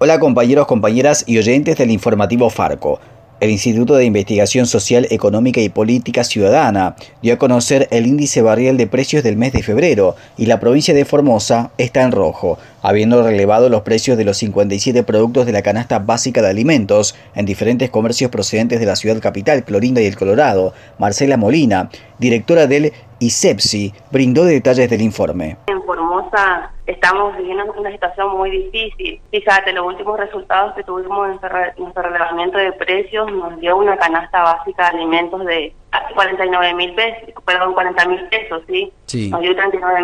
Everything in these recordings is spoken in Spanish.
Hola compañeros, compañeras y oyentes del informativo Farco. El Instituto de Investigación Social, Económica y Política Ciudadana dio a conocer el índice barrial de precios del mes de febrero y la provincia de Formosa está en rojo, habiendo relevado los precios de los 57 productos de la canasta básica de alimentos en diferentes comercios procedentes de la ciudad capital, Clorinda y El Colorado. Marcela Molina, directora del ISEPSI, brindó detalles del informe. En Formosa estamos viviendo una situación muy difícil. Fíjate, los últimos resultados que tuvimos en nuestro relevamiento de precios nos dio una canasta básica de alimentos de 49.000 pesos, perdón, 40.000 pesos, ¿sí? Nos dio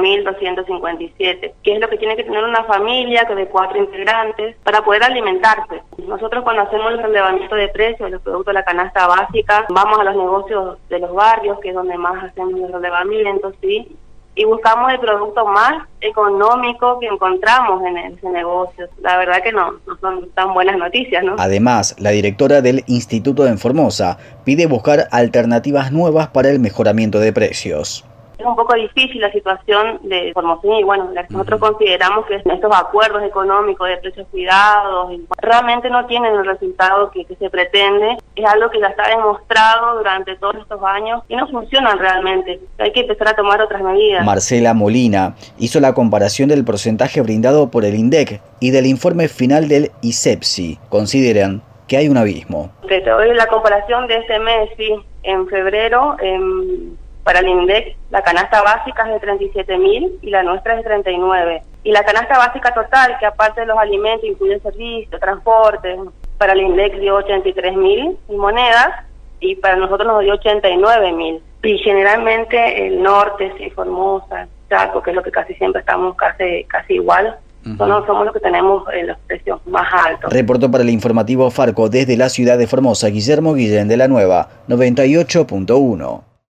39.257. ¿Qué es lo que tiene que tener una familia que de 4 integrantes para poder alimentarse? Nosotros cuando hacemos el relevamiento de precios de los productos de la canasta básica, vamos a los negocios de los barrios, que es donde más hacemos el relevamiento, ¿sí? Y buscamos el producto más económico que encontramos en ese negocio. La verdad que no son tan buenas noticias, ¿no? Además, la directora del Instituto en Formosa pide buscar alternativas nuevas para el mejoramiento de precios. Es un poco difícil la situación de Formosa y bueno, nosotros consideramos que estos acuerdos económicos de precios cuidados realmente no tienen el resultado que se pretende. Es algo que ya está demostrado durante todos estos años y no funcionan realmente. Hay que empezar a tomar otras medidas. Marcela Molina hizo la comparación del porcentaje brindado por el INDEC y del informe final del ISEPSI. Consideran que hay un abismo. Te doy la comparación de este mes, sí. En febrero, para el INDEC, la canasta básica es de 37.000 y la nuestra es de 39. Y la canasta básica total, que aparte de los alimentos incluye servicio, transporte, para el INDEC dio 83.000 y monedas, y para nosotros nos dio 89.000. Y generalmente el norte, sí, Formosa, Chaco, que es lo que casi siempre estamos casi igual, somos los que tenemos los precios más altos. Reportó para el informativo Farco desde la ciudad de Formosa, Guillermo Guillén de la Nueva, 98.1.